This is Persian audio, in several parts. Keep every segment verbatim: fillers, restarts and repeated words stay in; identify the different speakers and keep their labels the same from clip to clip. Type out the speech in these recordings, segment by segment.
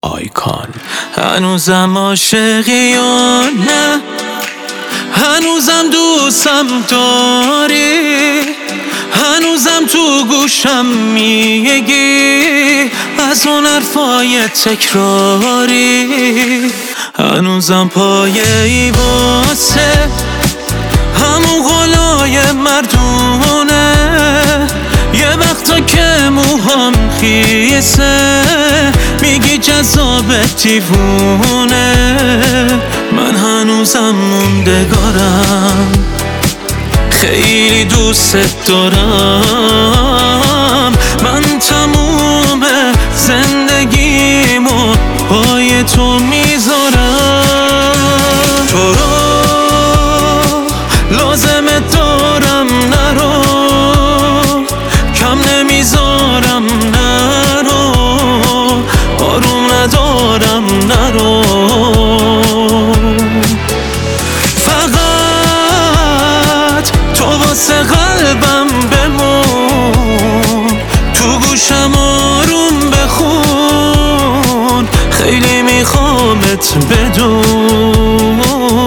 Speaker 1: آیکان. هنوزم عاشقی یا نه؟ هنوزم دوستم داری؟ هنوزم تو گوشم میگی از اون حرفای تکراری؟ هنوزم پایه‌ای واسه همون قولای مردونه، یه وقتا که موهام خیسه میگی جذاب دیوونه. من هنوزم موندگارم، خیلی دوست دارم. من تموم زندگیمو پای تو میذارم. تو رو لازمه دارم، نرو کم نمیذارم، نرو آروم ندارم، نرو فقط تو واسه قلبم بمون، تو گوشم آروم بخون، خیلی میخوامت بدون.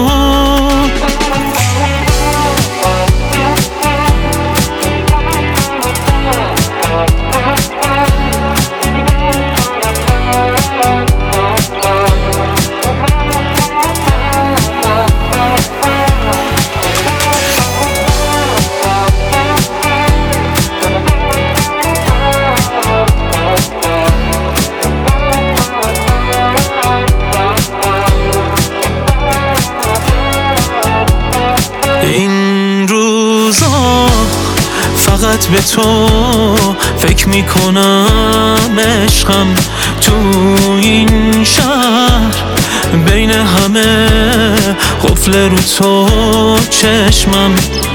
Speaker 1: این روزا فقط به تو فکر میکنم عشقم، تو این شهر بین همه قفل رو تو چشمم.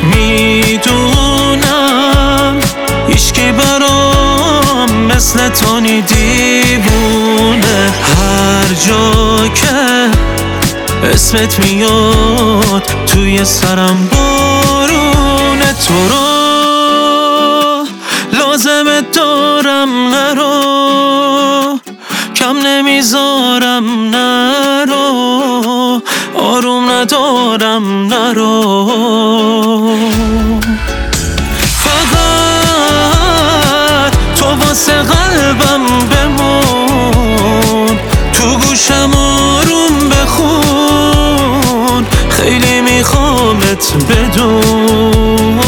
Speaker 1: میدونم هیچکی برام مثل تو نی دیوونه. هر جا که اسمت میاد توی سرم بارونه. تو رو لازمه دارم، نرو کم نمیذارم، نرو آروم ندارم، نرو فقط تو واسه قلبم بمون، تو گوشم آروم بخون، خیلی میخوامت بدون.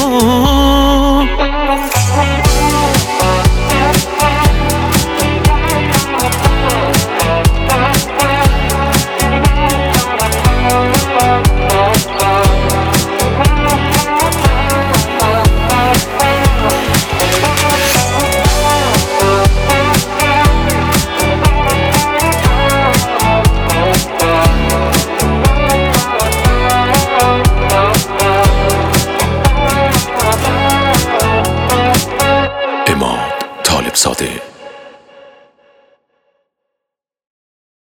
Speaker 2: طالب زاده